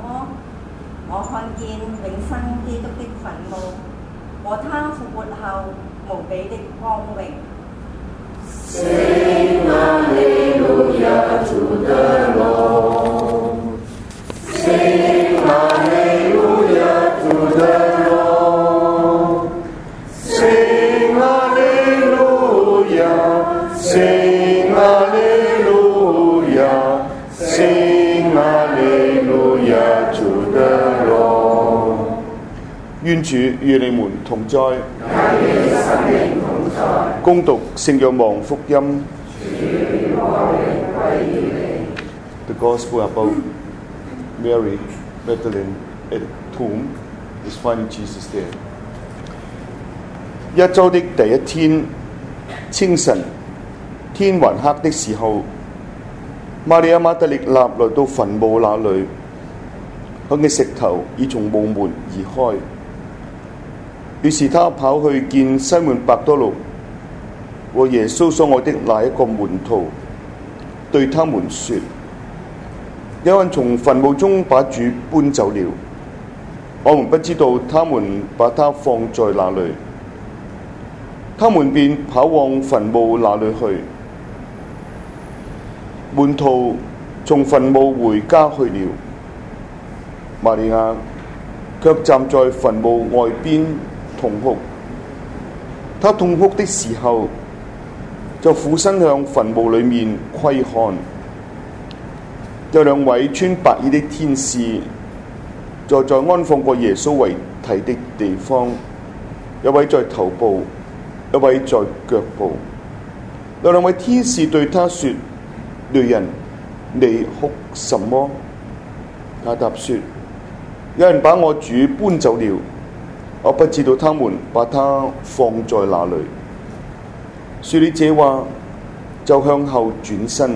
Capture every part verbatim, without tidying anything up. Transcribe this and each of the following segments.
麼？我看見永生基督的墳墓和他復活後無比的光榮。 Sing Alleluia to the Lord. Sing Alleluia to the Lord. Sing Alleluia. Sing Alleluia. Sing Alleluia to the Lord. 願主與你們同在。 也與生命同在。 恭讀聖若望福音。The Gospel about Mary Magdalene at the tomb is finding Jesus there. 一週的第一天清晨，天還黑的時候，瑪利亞瑪達力納來到墳墓那裏，看見石頭已從墓門移開。於是他跑去見西門伯多祿和耶穌所愛的那一個門徒，對他們說：有人從墳墓中把主搬走了，我們不知道他們把他放在哪裏。他們便跑往墳墓那裏去。門徒從墳墓回家去了，瑪利亞卻站在墳墓外邊痛哭。他痛哭的時候，就俯身向墳墓裏面窺看，有兩位穿白衣的天使坐在安放過耶穌遺體的地方，一位在頭部，一位在腳部。有兩位天使對他說：女人，你哭什麼？他答說：有人把我主搬走了，我不知道他們把他放在哪裏。說了這話，就向後轉身。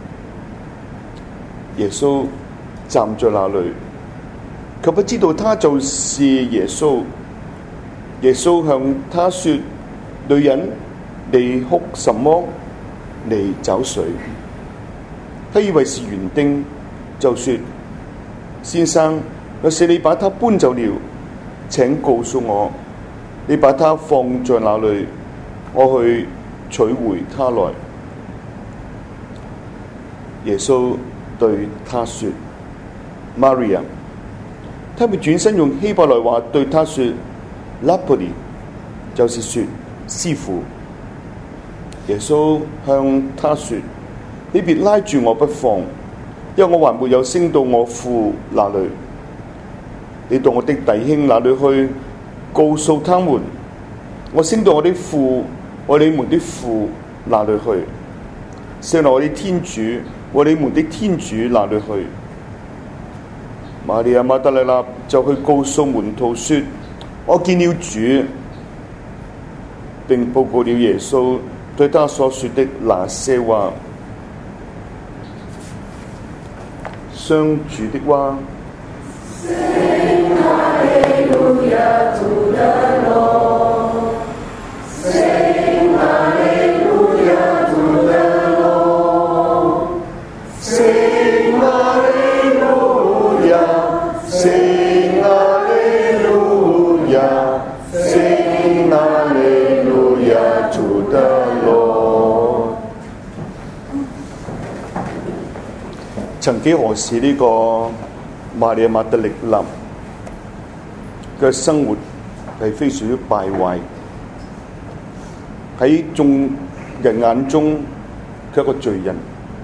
耶穌站在那裏，卻不知道他就是耶穌。耶穌向他說：女人，你哭什麼？你找誰？他以為是園丁，就說：先生，若是你把他搬走了，請告訴我，你把他放在哪裏，我去取回他來。耶穌對他說： Maria。 他便轉身用希伯來話對他說： Rabboni， 就是說師傅。耶穌向他說：你別拉住我不放，因為我還沒有升到我父那裏。你到我的弟兄那裏去，告訴他們，我升到我的父和你們的父那裏去，升到我的天主和你們的天主那裏去。瑪利亞瑪達肋納就去告訴門徒說：我見了主，並報告了耶穌對他所說的那些話。上主的話。 Sing Alleluia to the Lord. Sing Alleluia to the Lord. Sing Alleluia. Sing Alleluia. Sing Alleluia to the Lord. 曾幾何時呢個瑪利亞瑪達力納嘅生活係非常之敗壞，喺眾人眼中佢係一個罪人。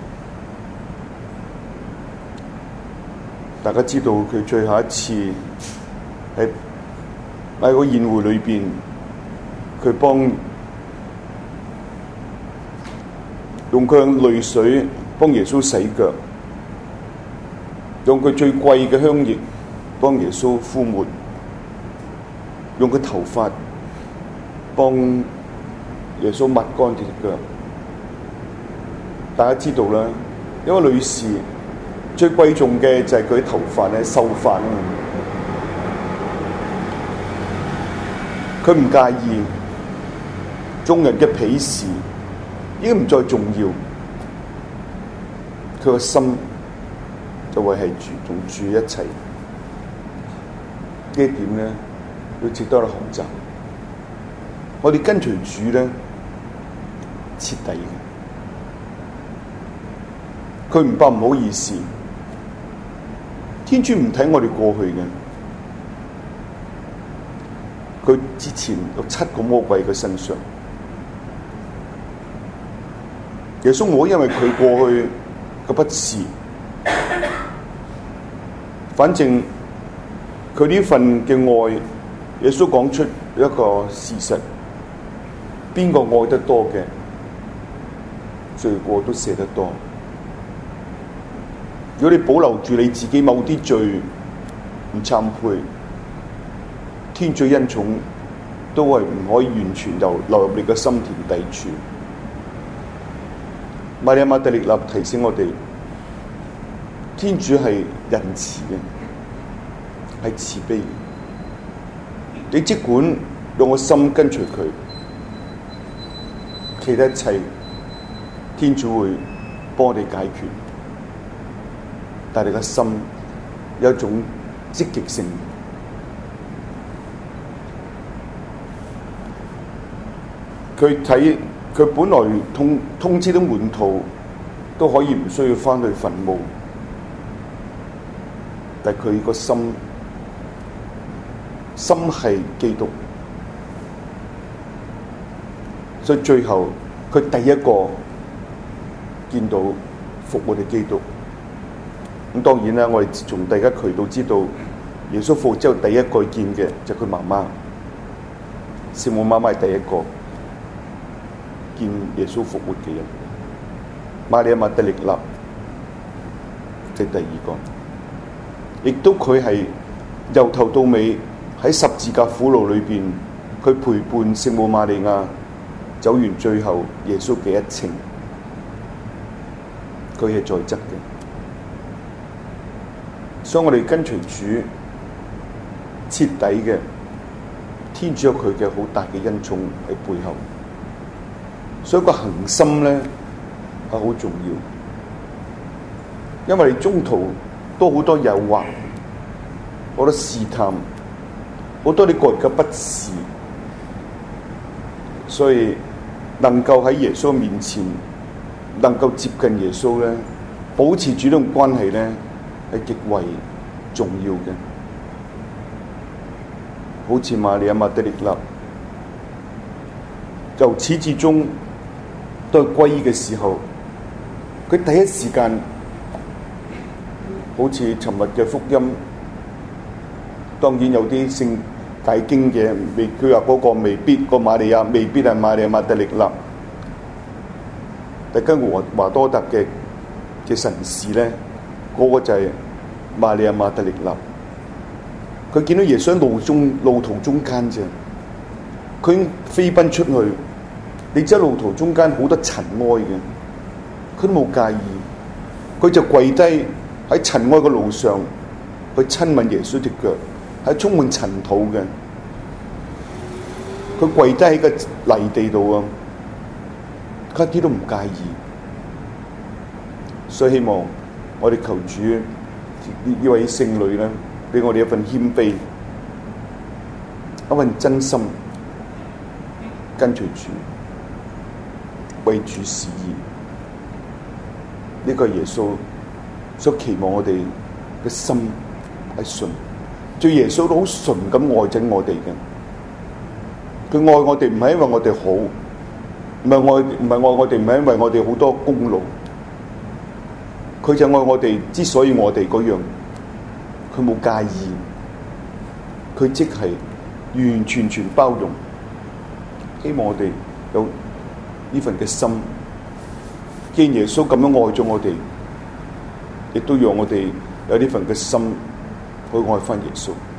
大家知道佢最後一次喺喺個宴會裏邊，佢幫用佢嘅淚水幫耶穌洗腳。用佢最貴嘅香液幫耶穌敷抹，用佢頭髮幫耶穌抹乾隻腳。大家知道啦，因為女士最貴重嘅就係佢啲頭髮咧，秀髮啊，佢唔介意眾人嘅鄙視，已經唔再重要，佢個心就會係住同主一齊。呢一點咧，要值得我哋學習。我哋跟隨主咧，徹底嘅，佢唔怕唔好意思。天主唔睇我哋過去嘅，佢之前有七個魔鬼嘅身上。耶穌冇因為佢過去嘅不是，反正佢呢份嘅愛，耶穌講出一個事實：邊個愛得多嘅，罪過都赦得多。如果你保留住你自己某啲罪唔懺悔，天主恩寵都係唔可以完全流流入你嘅心田底處。瑪利亞瑪達肋納提醒我哋，天主係仁慈嘅，係慈悲嘅。你即管用個心跟隨佢，其他一切天主會幫我哋解決。但係你嘅心有一種積極性。佢睇佢本來通通知啲門徒都可以唔需要返去墳墓，但係佢個心心係基督，所以最後佢第一個見到復活嘅基督。咁當然啦，我哋從第一渠道知道，耶穌復活之後第一個見嘅就係佢媽媽，聖母媽媽係第一個見耶穌復活嘅人。瑪利亞瑪達肋納即係第二個，亦都佢係由頭到尾喺十字架苦路裏邊，佢陪伴聖母瑪利亞走完最後耶穌嘅一程，佢係在側嘅。所以我哋跟隨主徹底嘅，天主有佢嘅好大嘅恩寵喺背後，所以個恒心咧係好重要。因為你中途都好多誘惑，好多試探，好多你個人嘅不是，所以能夠喺耶穌面前能夠接近耶穌咧，保持主動關係咧，係極為重要嘅。好似瑪利亞瑪達肋納，由始至終都係歸依嘅時候，佢第一時間好似尋日嘅福音，當然有啲聖解經嘅，未佢話嗰個未必、個瑪利亞未必係瑪利亞瑪達肋納，但跟華華多達嘅嘅神視咧，嗰、嗰個就係瑪利亞瑪達肋納。佢見到耶穌喺路中路途中間啫，佢已經飛奔出去。你知路途中間好多塵埃嘅，佢都冇介意，佢就跪低喺塵埃嘅路上去親吻耶穌隻腳，係充滿塵土嘅。佢跪低喺個泥地度啊，佢一啲都唔介意。所以希望我哋求主呢位聖女咧，俾我哋一份謙卑，一份真心跟隨主，為主事業。呢、這個係耶穌所期望我哋嘅心係純，最耶穌都好純咁愛緊我哋嘅。佢愛我哋唔係因為我哋好，唔係愛唔係愛我哋唔係因為我哋好多功勞，佢就愛我哋。之所以我哋嗰樣，佢冇介意，佢即係完完全全包容。希望我哋有呢份嘅心，既然耶穌咁樣愛咗我哋，亦都讓我哋有呢份嘅心去愛翻耶穌。